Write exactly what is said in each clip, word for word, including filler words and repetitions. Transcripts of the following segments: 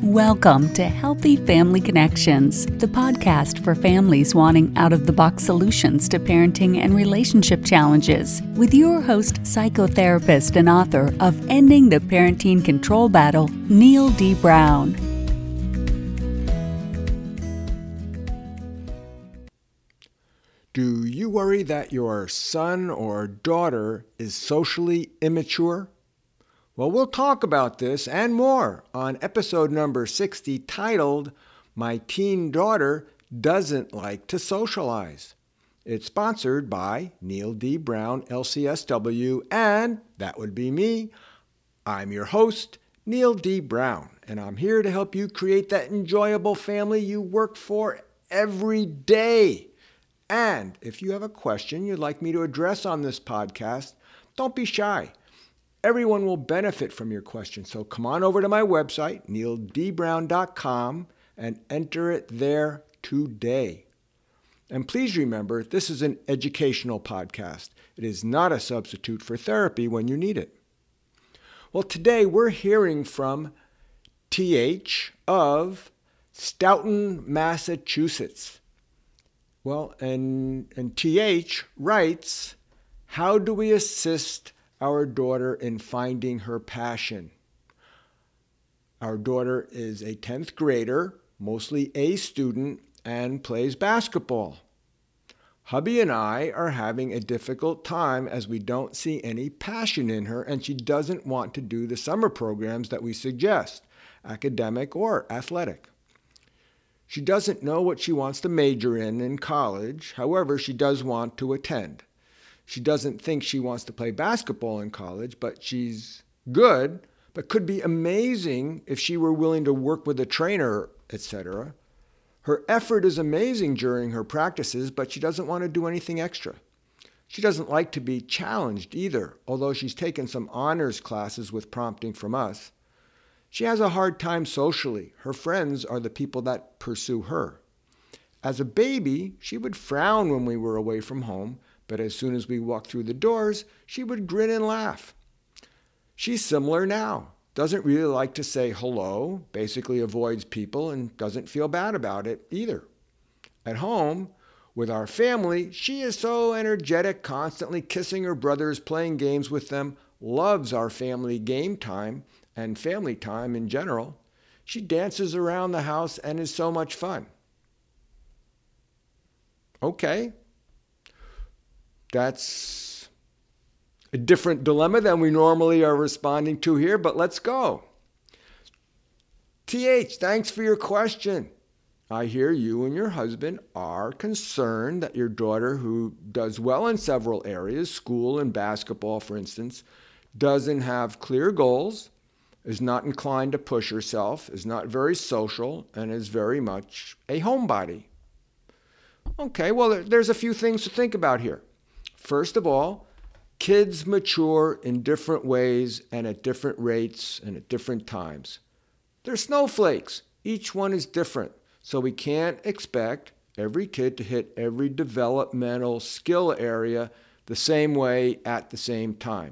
Welcome to Healthy Family Connections, the podcast for families wanting out-of-the-box solutions to parenting and relationship challenges, with your host, psychotherapist and author of Ending the Parenting Control Battle, Neil D. Brown. Do you worry that your son or daughter is socially immature? Well, we'll talk about this and more on episode number sixty, titled, My Teen Daughter Doesn't Like to Socialize. It's sponsored by Neil D. Brown, L C S W, and that would be me. I'm your host, Neil D. Brown, and I'm here to help you create that enjoyable family you work for every day. And if you have a question you'd like me to address on this podcast, don't be shy. Everyone will benefit from your question, so come on over to my website, neil d brown dot com, and enter it there today. And please remember, this is an educational podcast. It is not a substitute for therapy when you need it. Well, today we're hearing from T H of Stoughton, Massachusetts. Well, and, and T H writes, how do we assist our daughter in finding her passion? Our daughter is a tenth grader, mostly A student, and plays basketball. Hubby and I are having a difficult time as we don't see any passion in her, and she doesn't want to do the summer programs that we suggest, academic or athletic. She doesn't know what she wants to major in in college. However, she does want to attend. She doesn't think she wants to play basketball in college, but she's good, but could be amazing if she were willing to work with a trainer, et cetera. Her effort is amazing during her practices, but she doesn't want to do anything extra. She doesn't like to be challenged either, although she's taken some honors classes with prompting from us. She has a hard time socially. Her friends are the people that pursue her. As a baby, she would frown when we were away from home, but as soon as we walked through the doors, she would grin and laugh. She's similar now. Doesn't really like to say hello, basically avoids people, and doesn't feel bad about it either. At home, with our family, she is so energetic, constantly kissing her brothers, playing games with them, loves our family game time and family time in general. She dances around the house and is so much fun. Okay. That's a different dilemma than we normally are responding to here, but let's go. T H, thanks for your question. I hear you and your husband are concerned that your daughter, who does well in several areas, school and basketball, for instance, doesn't have clear goals, is not inclined to push herself, is not very social, and is very much a homebody. Okay, well, there's a few things to think about here. First of all, kids mature in different ways and at different rates and at different times. They're snowflakes. Each one is different. So we can't expect every kid to hit every developmental skill area the same way at the same time.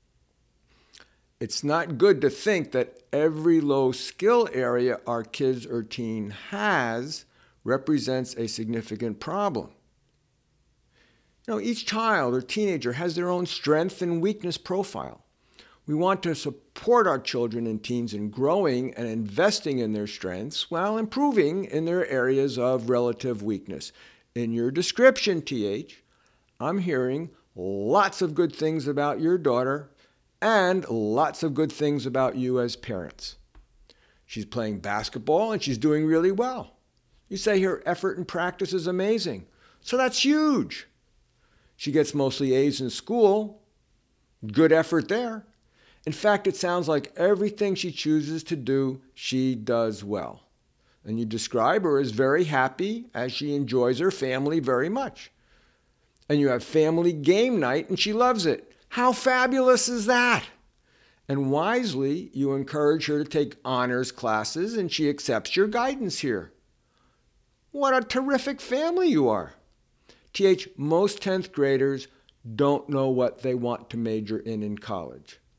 It's not good to think that every low skill area our kids or teen has represents a significant problem. You know, each child or teenager has their own strength and weakness profile. We want to support our children and teens in growing and investing in their strengths while improving in their areas of relative weakness. In your description, T H, I'm hearing lots of good things about your daughter and lots of good things about you as parents. She's playing basketball and she's doing really well. You say her effort and practice is amazing. So that's huge. She gets mostly A's in school. Good effort there. In fact, it sounds like everything she chooses to do, she does well. And you describe her as very happy as she enjoys her family very much. And you have family game night and she loves it. How fabulous is that? And wisely, you encourage her to take honors classes and she accepts your guidance here. What a terrific family you are. T H, most tenth graders don't know what they want to major in in college.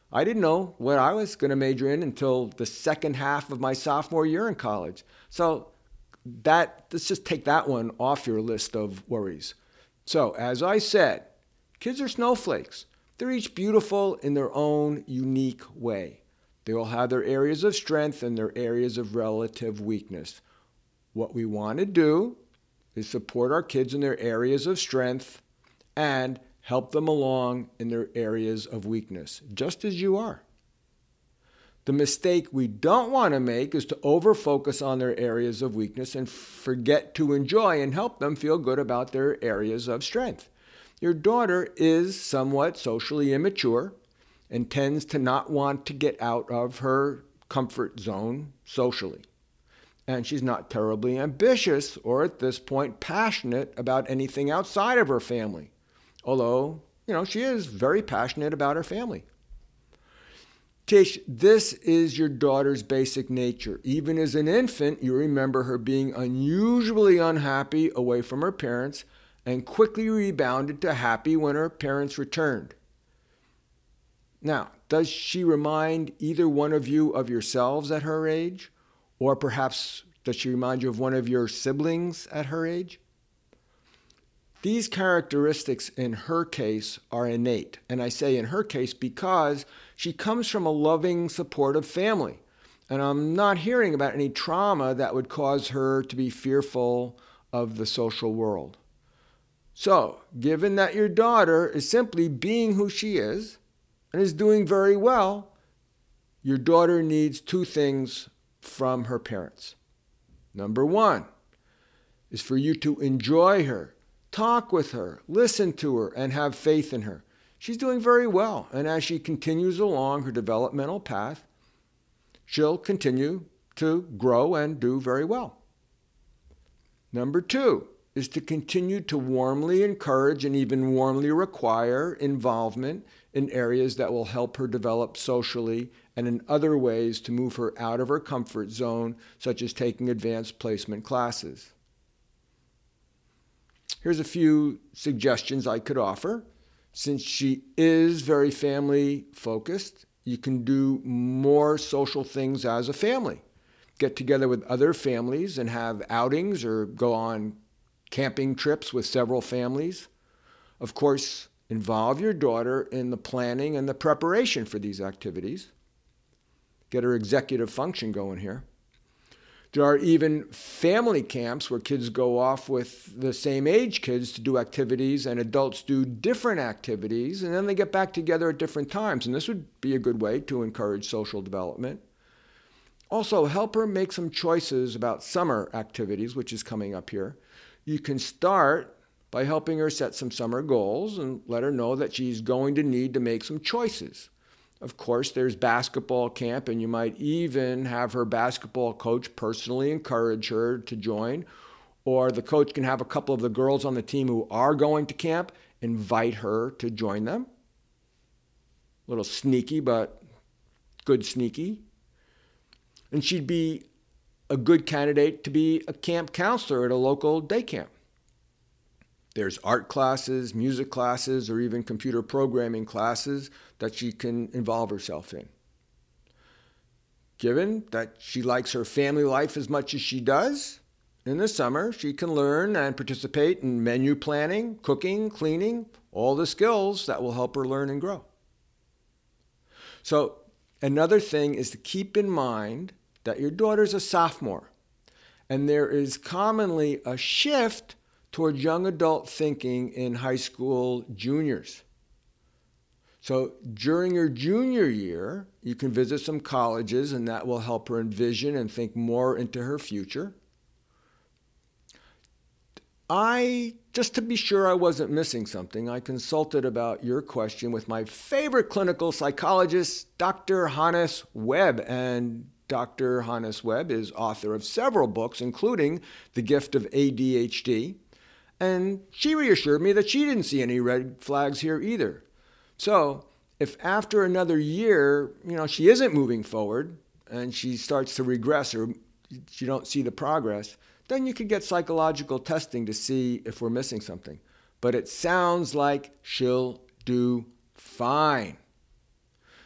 I didn't know what I was going to major in until the second half of my sophomore year in college. So that let's just take that one off your list of worries. So as I said, kids are snowflakes. They're each beautiful in their own unique way. They will have their areas of strength and their areas of relative weakness. What we want to do is support our kids in their areas of strength and help them along in their areas of weakness, just as you are. The mistake we don't want to make is to over-focus on their areas of weakness and forget to enjoy and help them feel good about their areas of strength. Your daughter is somewhat socially immature and tends to not want to get out of her comfort zone socially. And she's not terribly ambitious or at this point passionate about anything outside of her family. Although, you know, she is very passionate about her family. Tish, this is your daughter's basic nature. Even as an infant, you remember her being unusually unhappy away from her parents and quickly rebounded to happy when her parents returned. Now, does she remind either one of you of yourselves at her age? Or perhaps does she remind you of one of your siblings at her age? These characteristics in her case are innate. And I say in her case because she comes from a loving, supportive family. And I'm not hearing about any trauma that would cause her to be fearful of the social world. So, given that your daughter is simply being who she is and is doing very well, your daughter needs two things from her parents. Number one is for you to enjoy her, talk with her, listen to her, and have faith in her. She's doing very well, and as she continues along her developmental path, she'll continue to grow and do very well. Number two is to continue to warmly encourage and even warmly require involvement in areas that will help her develop socially and in other ways to move her out of her comfort zone, such as taking advanced placement classes. Here's a few suggestions I could offer. Since she is very family focused, you can do more social things as a family. Get together with other families and have outings or go on camping trips with several families. Of course, involve your daughter in the planning and the preparation for these activities. Get her executive function going here. There are even family camps where kids go off with the same age kids to do activities and adults do different activities and then they get back together at different times. And this would be a good way to encourage social development. Also, help her make some choices about summer activities, which is coming up here. You can start by helping her set some summer goals and let her know that she's going to need to make some choices. Of course, there's basketball camp, and you might even have her basketball coach personally encourage her to join, or the coach can have a couple of the girls on the team who are going to camp invite her to join them. A little sneaky, but good sneaky. And she'd be a good candidate to be a camp counselor at a local day camp. There's art classes, music classes, or even computer programming classes that she can involve herself in. Given that she likes her family life as much as she does, in the summer she can learn and participate in menu planning, cooking, cleaning, all the skills that will help her learn and grow. So another thing is to keep in mind that your daughter's a sophomore, and there is commonly a shift towards young adult thinking in high school juniors. So during your junior year, you can visit some colleges, and that will help her envision and think more into her future. I, just to be sure I wasn't missing something, I consulted about your question with my favorite clinical psychologist, Doctor Hannes Webb. And Doctor Hannes Webb is author of several books, including The Gift of A D H D. And she reassured me that she didn't see any red flags here either. So if after another year, you know, she isn't moving forward and she starts to regress or you don't see the progress, then you could get psychological testing to see if we're missing something. But it sounds like she'll do fine.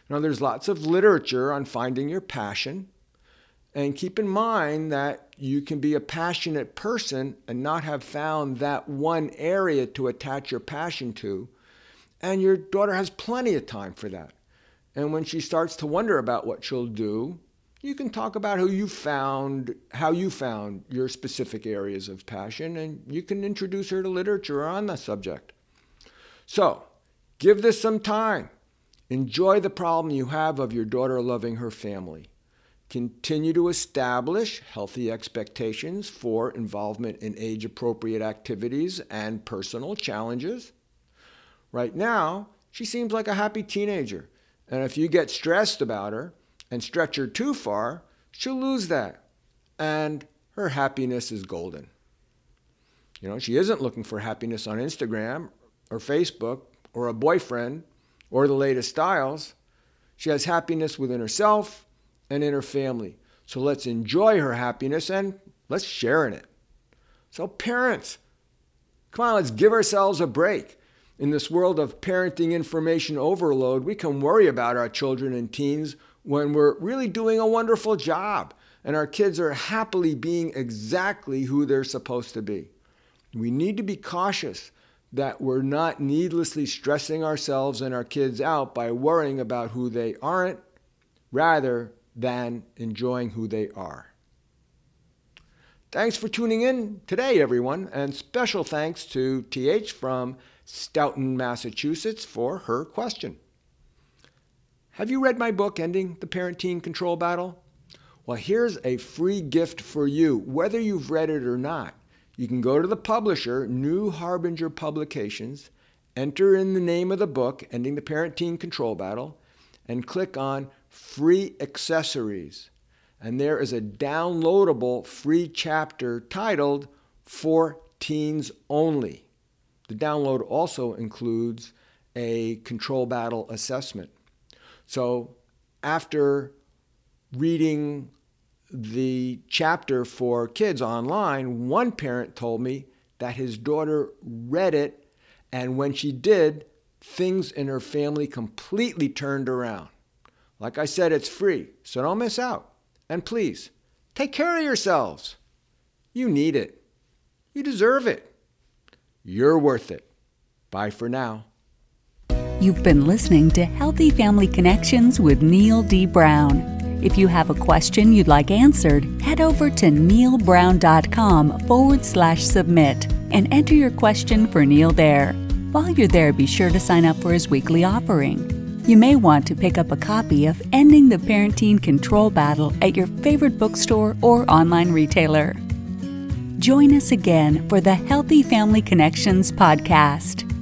Now, there's lots of literature on finding your passion. And keep in mind that you can be a passionate person and not have found that one area to attach your passion to. And your daughter has plenty of time for that. And when she starts to wonder about what she'll do, you can talk about who you found, how you found your specific areas of passion, and you can introduce her to literature on the subject. So, give this some time. Enjoy the problem you have of your daughter loving her family. Continue to establish healthy expectations for involvement in age-appropriate activities and personal challenges. Right now, she seems like a happy teenager, and if you get stressed about her and stretch her too far, she'll lose that, and her happiness is golden. You know, she isn't looking for happiness on Instagram or Facebook or a boyfriend or the latest styles. She has happiness within herself and in her family. So let's enjoy her happiness and let's share in it. So parents, come on, let's give ourselves a break. In this world of parenting information overload, we can worry about our children and teens when we're really doing a wonderful job and our kids are happily being exactly who they're supposed to be. We need to be cautious that we're not needlessly stressing ourselves and our kids out by worrying about who they aren't, rather than enjoying who they are. Thanks for tuning in today, everyone, and special thanks to T H from Stoughton, Massachusetts, for her question. Have you read my book, Ending the Parent-Teen Control Battle? Well, here's a free gift for you, whether you've read it or not. You can go to the publisher, New Harbinger Publications, enter in the name of the book, Ending the Parent-Teen Control Battle, and click on Free Accessories. And there is a downloadable free chapter titled For Teens Only. The download also includes a control battle assessment. So after reading the chapter for kids online, one parent told me that his daughter read it, and when she did, things in her family completely turned around. Like I said, it's free, so don't miss out. And please, take care of yourselves. You need it. You deserve it. You're worth it. Bye for now. You've been listening to Healthy Family Connections with Neil D. Brown. If you have a question you'd like answered, head over to neilbrown.com forward slash submit and enter your question for Neil there. While you're there, be sure to sign up for his weekly offering. You may want to pick up a copy of Ending the Parent-Teen Control Battle at your favorite bookstore or online retailer. Join us again for the Healthy Family Connections podcast.